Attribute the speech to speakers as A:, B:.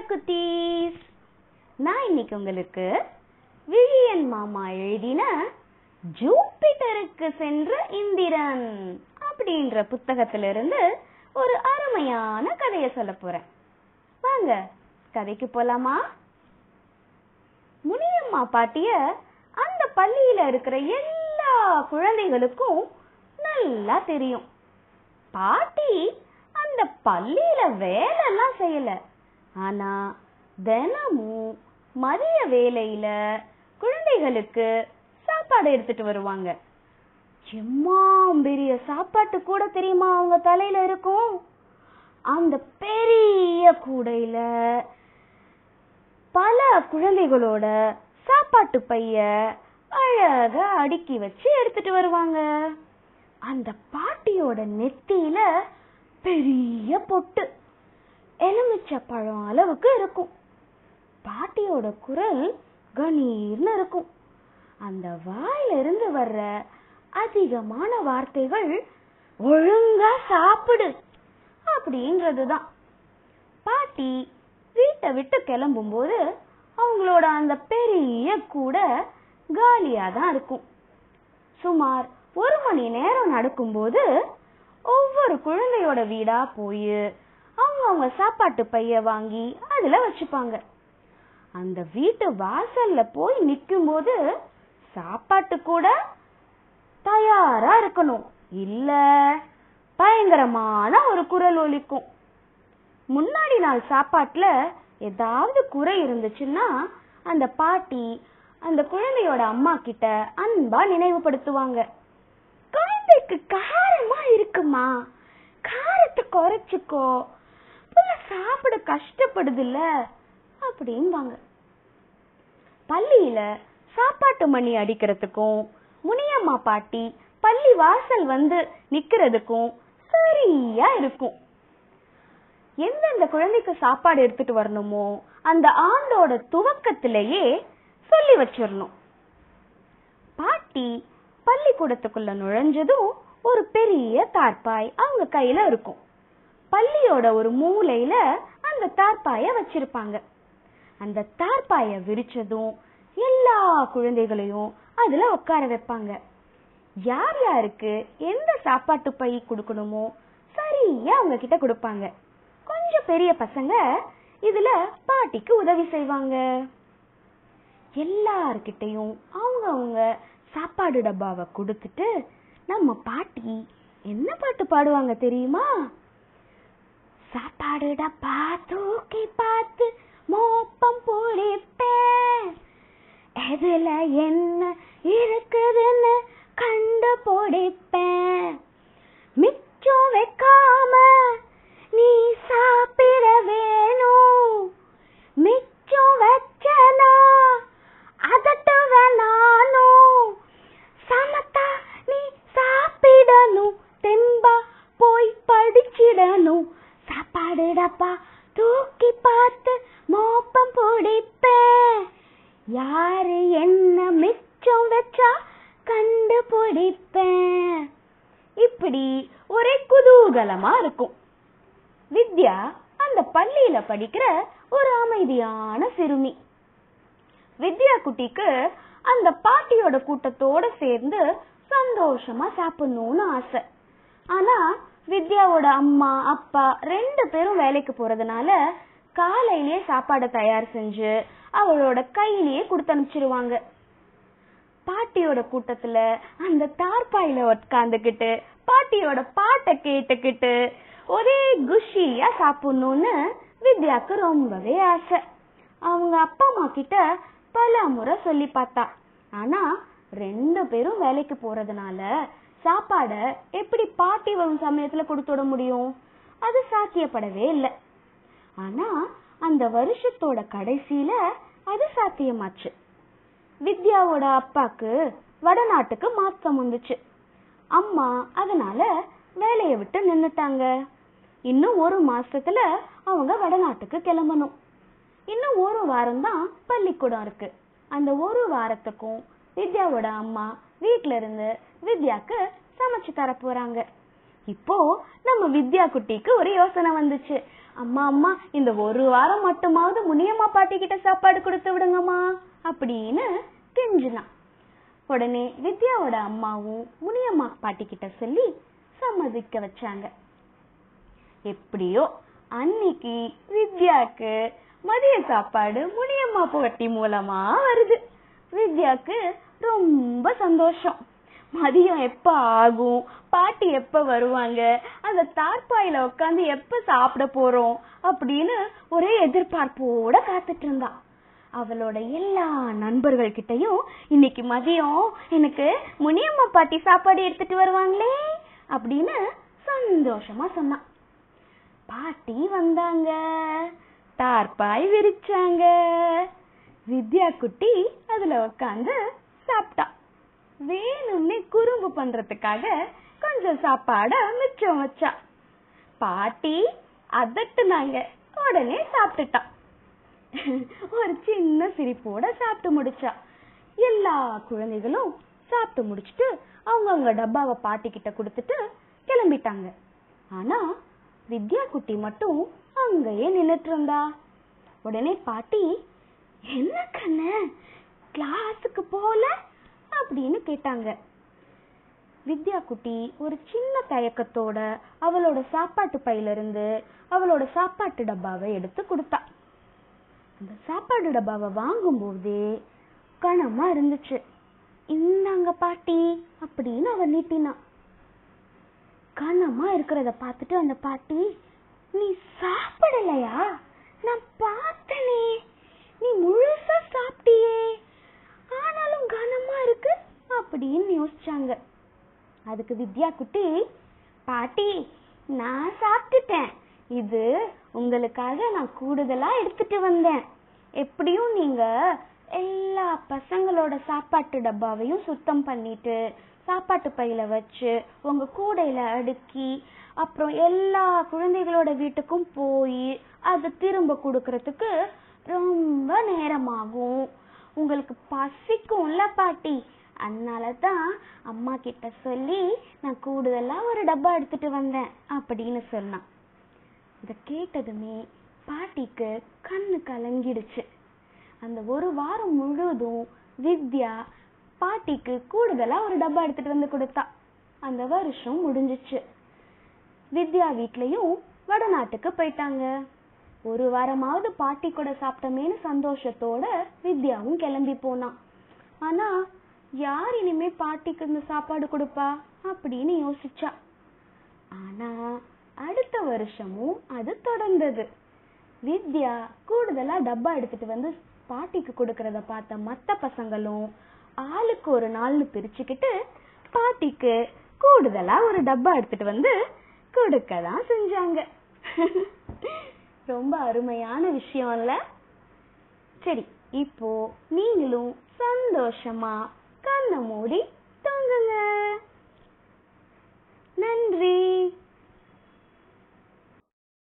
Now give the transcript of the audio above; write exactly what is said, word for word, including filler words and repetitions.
A: குட்டீஸ், நான் இன்னைக்கு உங்களுக்கு விழியன் மாமா எழுதின ஜூபிட்டருக்கு சென்ற இந்திரன் அப்படின்ற புத்தகத்திலிருந்து ஒரு அருமையான கதையை சொல்ல போறேன். வாங்க கதைக்கு போலாமா? முனியம்மா பாட்டிய அந்த பள்ளியில இருக்கிற எல்லா குழந்தைகளுக்கும் நல்லா தெரியும். பாட்டி அந்த பள்ளியில வேலை எல்லாம் செய்யல, ஆனா தினமும் மதிய வேலையில குழந்தைகளுக்கு சாப்பாடு எடுத்துட்டு வருவாங்க. எம்மாம் பெரிய சாப்பாட்டு கூட தெரியுமா அவங்க தலையில இருக்கும். அந்த பெரிய கூடையில பல குழந்தைகளோட சாப்பாட்டு பைய அழகா அடுக்கி வச்சு எடுத்துட்டு வருவாங்க. அந்த பாட்டியோட நெத்தியில பெரிய பொட்டு எலுமிச்சை பழம் அளவுக்கு இருக்கும். பாட்டியோட குரல் கணீர்னு இருக்கும். அந்த வாயில இருந்து வர்ற அதிகமான வார்த்தைகள் ஒழுங்கா சாப்பிடு அப்படின்றதுதான். பாட்டி வீட்டை விட்டு கிளம்பும் போது அவங்களோட அந்த பெரிய கூடை காலியா தான் இருக்கும். சுமார் ஒரு மணி நேரம் நடக்கும்போது ஒவ்வொரு குழந்தையோட வீடா போய் அவங்க அவங்க சாப்பாட்டு பைய வாங்கி அதுல வச்சுப்பாங்க. அந்த வீட்டு வாசல்ல போய் நிக்கும் போது சாப்பாட்டு கூட தயாரா இருக்கணும், இல்ல பயங்கரமான ஒரு குரல் ஒலிக்கும். முன்னாடி நாள் சாப்பாட்டுல ஏதாவது குறை இருந்துச்சுன்னா அந்த பாட்டி அந்த குழந்தையோட அம்மா கிட்ட அன்பா நினைவுபடுத்துவாங்க. குழந்தைக்கு காரமா இருக்குமா, காரத்தை குறைச்சுக்கோ, சாப்பிட கஷ்டப்படுது இல்ல அப்படின்வாங்க. பள்ளியில சாப்பாட்டு மணி அடிக்கிறதுக்கும் முனியம்மா பாட்டி பள்ளி வாசல் வந்து நிக்கிறதுக்கும் சரியா இருக்கும். எந்தெந்த குழந்தைக்கு சாப்பாடு எடுத்துட்டு வரணுமோ அந்த ஆண்டோட துவக்கத்திலேயே சொல்லி வச்சிடணும். பாட்டி பள்ளிக்கூடத்துக்குள்ள நுழைஞ்சதும் ஒரு பெரிய தார்பாய் அவங்க கையில இருக்கும். பள்ளியோட ஒரு மூலையில அந்த தார்பாய வச்சிருப்பாங்க. அந்த தார்பாய விரிச்சதும் எல்லா குழந்தைகளையும் அதுல உட்கார வைப்பாங்க. யார் யாருக்கு எந்த சாப்பாட்டு பை கொடுக்கணுமோ சரியா அவங்க கிட்ட கொடுப்பாங்க. கொஞ்சம் பெரிய பசங்க இதுல பாட்டிக்கு உதவி செய்வாங்க. எல்லார்கிட்டையும் அவங்க அவங்க சாப்பாடு டப்பாவை கொடுத்துட்டு நம்ம பாட்டி என்ன பாட்டு பாடுவாங்க தெரியுமா? சாப்பாடு டப்பா தூக்கி பார்த்து மோப்பம் பிடிப்பேன், எதுல என்ன இருக்குதுன்னு கண்டு பிடிப்பேன், மிச்சம் வைக்காம நீ சாப்பிட வேணும், மிச்சம் வச்சனா அதட்டுவ நானும், சமத்தா நீ சாப்பிடணும், தெம்பா போய் படிச்சிடணும், சாப்பாடு டப்பா தூக்கி பார்த்து மோப்பம் பிடிப்பேன், யாரு என்ன மிச்சம் வச்சா கண்டு பிடிப்பேன். இப்படி ஒரே குதூகலமா இருக்கும். வித்யா அந்த பள்ளியில படிக்கிற ஒரு அமைதியான சிறுமி. வித்யா குட்டிக்கு அந்த பாட்டியோட கூட்டத்தோட சேர்ந்து சந்தோஷமா சாப்பிடணும்னு ஆசை. ஆனா வித்யாவோட அம்மா அப்பா ரெண்டு பேரும் வேலைக்கு போறதுனால காலையிலேயே சாப்பாடு தயார் செஞ்சு அவளோட கையிலேயே கொடுத்து அனுப்பிச்சிருவாங்க. பாட்டியோட கூட்டத்துல அந்த தார்பாயில உட்காந்துக்கிட்டு பாட்டியோட பாட்டை கேட்டுக்கிட்டு ஒரே குஷியா சாப்பிடணும்னு வித்யாக்கு ரொம்பவே ஆசை. அவங்க அப்பா அம்மா கிட்ட பல முறை சொல்லி பார்த்தா, ஆனா ரெண்டு பேரும் வேலைக்கு போறதுனால சாப்பாட எப்படி பாட்டி வரும் சமயத்துல கொடுத்துட முடியும்? அது சாத்தியப்படவே இல்லை. ஆனா அந்த வருஷத்தோட கடைசியில அது சாத்தியமாச்சு. வித்யாவோட அப்பாக்கு வடநாட்டுக்கு மாற்றம் வந்துச்சு. அம்மா அதனால வேலையை விட்டு நின்னுட்டாங்க. இன்னும் ஒரு மாசத்துல அவங்க வடநாட்டுக்கு கிளம்பணும். இன்னும் ஒரு வாரம் தான் பள்ளிக்கூடம் இருக்கு. அந்த ஒரு வாரத்துக்கும் வித்யாவோட அம்மா வீட்ல இருந்து வித்யாக்கு சமைச்சு தர போறாங்க. இப்போ நம்ம வித்யா குட்டிக்கு ஒரு யோசனை வந்துச்சு. அம்மா அம்மா இந்த ஒரு வாரம் மட்டுமாவது முனியம்மா பாட்டி கிட்ட சாப்பாடு கொடுத்து விடுங்கம்மா அப்படின்னு கெஞ்சினான். உடனே வித்யாவோட அம்மாவும் முனியம்மா பாட்டி கிட்ட சொல்லி சம்மதிக்க வச்சாங்க. எப்படியோ அன்னைக்கு வித்யாக்கு மதிய சாப்பாடு முனியம்மா பாட்டி மூலமா வருது. வித்யாக்கு ரொம்ப சந்தோஷம். மதியம் எப்ப ஆகும், பாட்டி எப்ப வருவாங்க, அந்த தார்பாயில உட்காந்து எப்ப சாப்பிட போறோம் அப்படின்னு ஒரே எதிர்பார்ப்போட காத்துட்டு இருந்தா. அவளோட எல்லா நண்பர்கள் கிட்டையும் இன்னைக்கு மதியம் எனக்கு முனியம்மா பாட்டி சாப்பாடு எடுத்துட்டு வருவாங்களே அப்படின்னு சந்தோஷமா சொன்னான். பாட்டி வந்தாங்க, தார்பாய் விரிச்சாங்க. வித்யா குட்டி அதுல உட்காந்து சாப்பிட்டா. வேணும்னே குறும்பு பண்றதுக்காக கொஞ்சம் சாப்பாட மிச்சம் வச்சா. பாட்டி அதட்டுனாங்க, உடனே சாப்பிட்டுட்டா. ஒரு சின்ன சிரிப்போட சாப்பிட்டு முடிச்சா. எல்லா குழந்தைகளும் சாப்பிட்டு முடிச்சுட்டு அவங்கவுங்க டப்பாவை பாட்டி கிட்ட கொடுத்துட்டு கிளம்பிட்டாங்க. ஆனா வித்யா குட்டி மட்டும் அங்கேயே நின்னுட்டு இருந்தா. உடனே பாட்டி, என்ன கண்ணு கிளாஸுக்கு போல அப்படின்னு கேட்டாங்க. வித்யா குட்டி ஒரு சின்ன தயக்கத்தோட அவளோட சாப்பாட்டு பையில இருந்து அவளோட சாப்பாட்டு டப்பாவை எடுத்து கொடுத்தா. அந்த சாப்பாடு டப்பாவை வாங்கும் போதே கனமா இருந்துச்சு. இந்தாங்க பாட்டி அப்படின்னு அவ நீட்டினா. கனமா இருக்கிறத பார்த்துட்டு அந்த பாட்டி, நீ சாப்பிடலையா? நான் பார்த்தனே, நீ முழுசா சாப்பிட்டியே, ஆனாலும் கனமா இருக்கு அப்படின்னு யோசிச்சாங்க. அதுக்கு வித்யா குட்டி, பாட்டி நான் சாப்பிட்டுட்டேன், இது உங்களுக்காக நான் கூடுதலா எடுத்துட்டு வந்தேன். எப்படியும் நீங்க எல்லா பசங்களோட சாப்பாட்டு டப்பாவையும் சுத்தம் பண்ணிட்டு சாப்பாட்டு பையில வச்சு உங்க கூடையில அடுக்கி அப்புறம் எல்லா குழந்தைகளோட வீட்டுக்கும் போய் அதை திரும்ப கொடுக்கறதுக்கு ரொம்ப நேரமாகும். உங்களுக்கு பசிக்கும்ல பாட்டி, அதனாலதான் அம்மா கிட்ட சொல்லி நான் கூடுதலா ஒரு டப்பா எடுத்துட்டு வந்தேன் அப்படின்னு சொன்னான். இத கேட்டதுமே பாட்டிக்கு கண்ணு கலங்கிடுச்சு. அந்த ஒரு வாரம் முழுவதும் வித்யா பாட்டிக்கு கூடுதலா ஒரு டப்பா எடுத்துட்டு வந்து கொடுத்தா. அந்த வருஷம் முடிஞ்சிச்சு. வித்யா வீட்லயும் வடநாட்டுக்கு போயிட்டாங்க. ஒரு வாரமாவது பாட்டி கூட சாப்பிட்டமேனு சந்தோஷத்தோட வித்யாவும் கிளம்பி போனான். ஆனா யார் இனிமே பாட்டிக்கு இந்த சாப்பாடு கொடுப்பா அப்படின்னு யோசிச்சா. ஆனா அடுத்த வருஷமும் அது தொடர்ந்தது. வித்யா கூடுதலா டப்பா எடுத்துட்டு வந்து பாட்டிக்கு கொடுக்கறத பார்த்த மத்த பசங்களும் ஆளுக்கு ஒரு நாள்னு பிரிச்சுக்கிட்டு பாட்டிக்கு கூடுதலா ஒரு டப்பா எடுத்துட்டு வந்து கொடுக்கதான் செஞ்சாங்க. ரொம்ப அருமையான விஷயம் இல்ல? சரி, இப்போ நீங்களும் சந்தோஷமா கண்ணை மூடி தூங்குங்க.